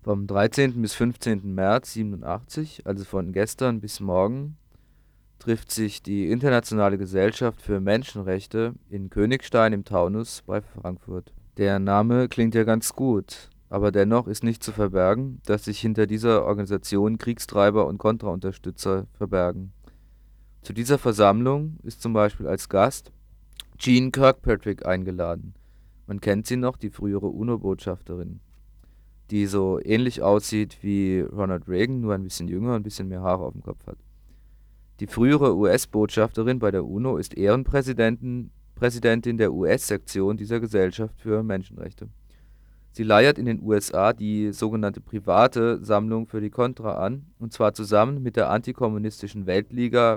Vom 13. bis 15. März 87, also von gestern bis morgen, trifft sich die Internationale Gesellschaft für Menschenrechte in Königstein im Taunus bei Frankfurt. Der Name klingt ja ganz gut, aber dennoch ist nicht zu verbergen, dass sich hinter dieser Organisation Kriegstreiber und Kontraunterstützer verbergen. Zu dieser Versammlung ist zum Beispiel als Gast Jeane Kirkpatrick eingeladen. Man kennt sie noch, die frühere UNO-Botschafterin, die so ähnlich aussieht wie Ronald Reagan, nur ein bisschen jünger und ein bisschen mehr Haare auf dem Kopf hat. Die frühere US-Botschafterin bei der UNO ist Präsidentin der US-Sektion dieser Gesellschaft für Menschenrechte. Sie leiert in den USA die sogenannte private Sammlung für die Contra an, und zwar zusammen mit der antikommunistischen Weltliga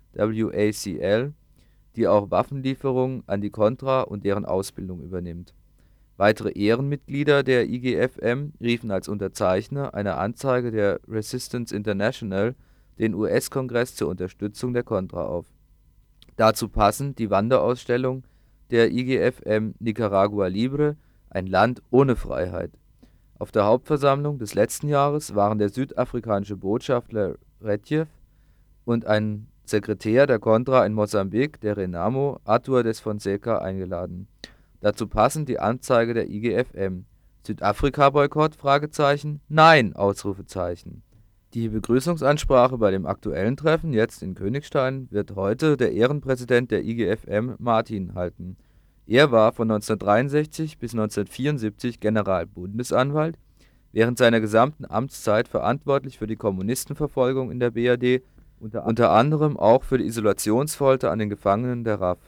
WACL, die auch Waffenlieferungen an die Contra und deren Ausbildung übernimmt. Weitere Ehrenmitglieder der IGFM riefen als Unterzeichner einer Anzeige der Resistance International den US-Kongress zur Unterstützung der Contra auf. Dazu passend die Wanderausstellung der IGFM Nicaragua Libre, ein Land ohne Freiheit. Auf der Hauptversammlung des letzten Jahres waren der südafrikanische Botschafter Retief und ein Sekretär der Contra in Mosambik, der Renamo, Arthur des Fonseca, eingeladen. Dazu passend die Anzeige der IGFM. Südafrika-Boykott? Nein! Die Begrüßungsansprache bei dem aktuellen Treffen, jetzt in Königstein, wird heute der Ehrenpräsident der IGFM, Martin, halten. Er war von 1963 bis 1974 Generalbundesanwalt, während seiner gesamten Amtszeit verantwortlich für die Kommunistenverfolgung in der BRD, unter anderem auch für die Isolationsfolter an den Gefangenen der RAF.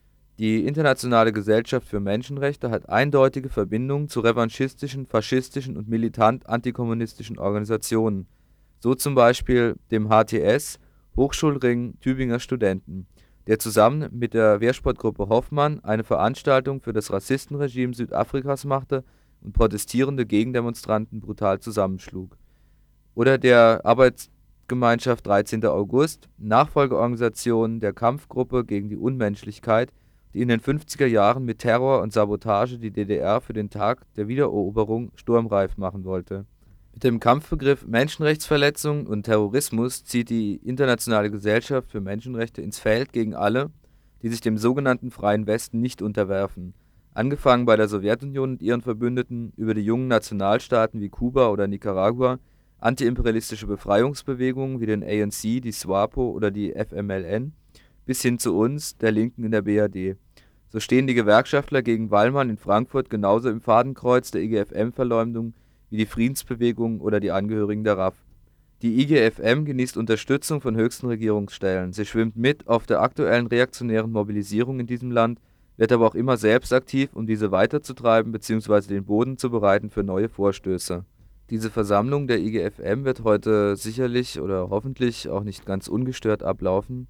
Die Internationale Gesellschaft für Menschenrechte hat eindeutige Verbindungen zu revanchistischen, faschistischen und militant antikommunistischen Organisationen, so zum Beispiel dem HTS, Hochschulring Tübinger Studenten, der zusammen mit der Wehrsportgruppe Hoffmann eine Veranstaltung für das Rassistenregime Südafrikas machte und protestierende Gegendemonstranten brutal zusammenschlug. Oder der Arbeitsgemeinschaft 13. August, Nachfolgeorganisation der Kampfgruppe gegen die Unmenschlichkeit, die in den 50er Jahren mit Terror und Sabotage die DDR für den Tag der Wiedereroberung sturmreif machen wollte. Mit dem Kampfbegriff Menschenrechtsverletzung und Terrorismus zieht die Internationale Gesellschaft für Menschenrechte ins Feld gegen alle, die sich dem sogenannten Freien Westen nicht unterwerfen, angefangen bei der Sowjetunion und ihren Verbündeten über die jungen Nationalstaaten wie Kuba oder Nicaragua, antiimperialistische Befreiungsbewegungen wie den ANC, die SWAPO oder die FMLN, bis hin zu uns, der Linken in der BRD. So stehen die Gewerkschaftler gegen Wallmann in Frankfurt genauso im Fadenkreuz der IGFM-Verleumdung wie die Friedensbewegung oder die Angehörigen der RAF. Die IGFM genießt Unterstützung von höchsten Regierungsstellen. Sie schwimmt mit auf der aktuellen reaktionären Mobilisierung in diesem Land, wird aber auch immer selbst aktiv, um diese weiterzutreiben bzw. den Boden zu bereiten für neue Vorstöße. Diese Versammlung der IGFM wird heute sicherlich oder hoffentlich auch nicht ganz ungestört ablaufen.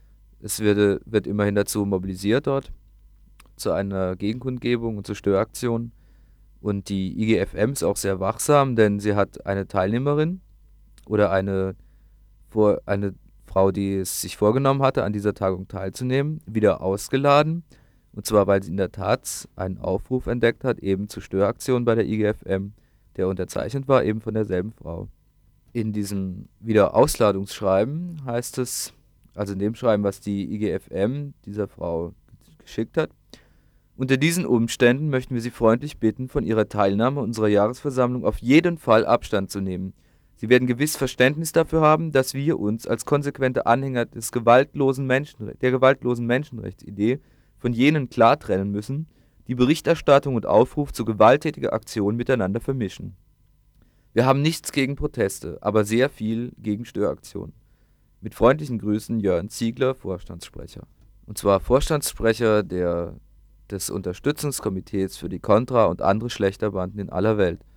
Es wird immerhin dazu mobilisiert dort, zu einer Gegenkundgebung und zu Störaktionen. Und die IGFM ist auch sehr wachsam, denn sie hat eine Teilnehmerin oder eine Frau, die es sich vorgenommen hatte, an dieser Tagung teilzunehmen, wieder ausgeladen. Und zwar, weil sie in der Taz einen Aufruf entdeckt hat, eben zu Störaktionen bei der IGFM, der unterzeichnet war, eben von derselben Frau. In diesem Wiederausladungsschreiben heißt es, also in dem Schreiben, was die IGFM dieser Frau geschickt hat: Unter diesen Umständen möchten wir Sie freundlich bitten, von Ihrer Teilnahme an unserer Jahresversammlung auf jeden Fall Abstand zu nehmen. Sie werden gewiss Verständnis dafür haben, dass wir uns als konsequente Anhänger der gewaltlosen Menschenrechtsidee von jenen klar trennen müssen, die Berichterstattung und Aufruf zu gewalttätiger Aktion miteinander vermischen. Wir haben nichts gegen Proteste, aber sehr viel gegen Störaktionen. Mit freundlichen Grüßen, Jörn Ziegler, Vorstandssprecher. Und zwar Vorstandssprecher des Unterstützungskomitees für die Contra und andere Schlechterbanden in aller Welt.